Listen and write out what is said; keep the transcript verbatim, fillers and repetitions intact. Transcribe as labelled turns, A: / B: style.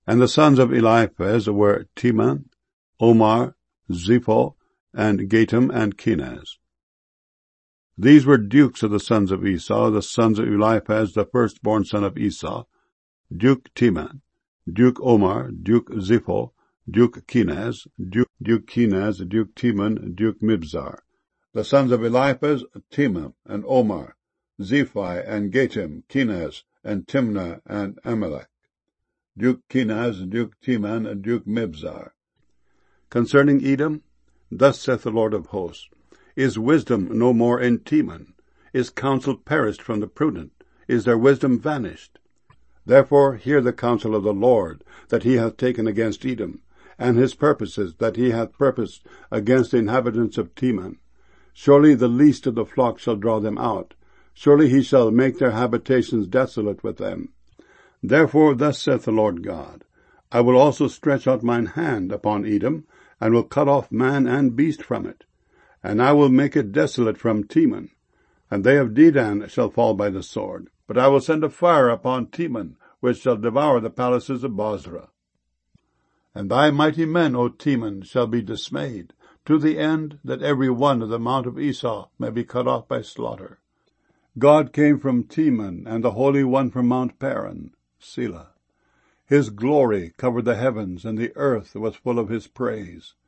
A: And the sons of Eliphaz were Teman, Omar, Zepho, and Gatam, and Kenaz. These were dukes of the sons of Esau, the sons of Eliphaz, the firstborn son of Esau, Duke Teman, Duke Omar, Duke Zepho, Duke Kenaz, Duke, Duke Kenaz, Duke Teman, Duke Mibzar. The sons of Eliphaz, Teman, and Omar, Zephi, and Gatam, Kenaz, and Timnah, and Amalek. Duke Kenaz, Duke Teman, and Duke Mibzar. Concerning Edom, thus saith the Lord of hosts, Is wisdom no more in Teman? Is counsel perished from the prudent? Is their wisdom vanished? Therefore hear the counsel of the Lord, that he hath taken against Edom, and his purposes that he hath purposed against the inhabitants of Teman. Surely the least of the flock shall draw them out. Surely he shall make their habitations desolate with them. Therefore thus saith the Lord God, I will also stretch out mine hand upon Edom, and will cut off man and beast from it. And I will make it desolate from Teman, and they of Dedan shall fall by the sword. But I will send a fire upon Teman, which shall devour the palaces of Bozrah. And thy mighty men, O Teman, shall be dismayed, to the end that every one of the mount of Esau may be cut off by slaughter. God came from Teman, and the Holy One from Mount Paran, Selah. His glory covered the heavens, and the earth was full of his praise.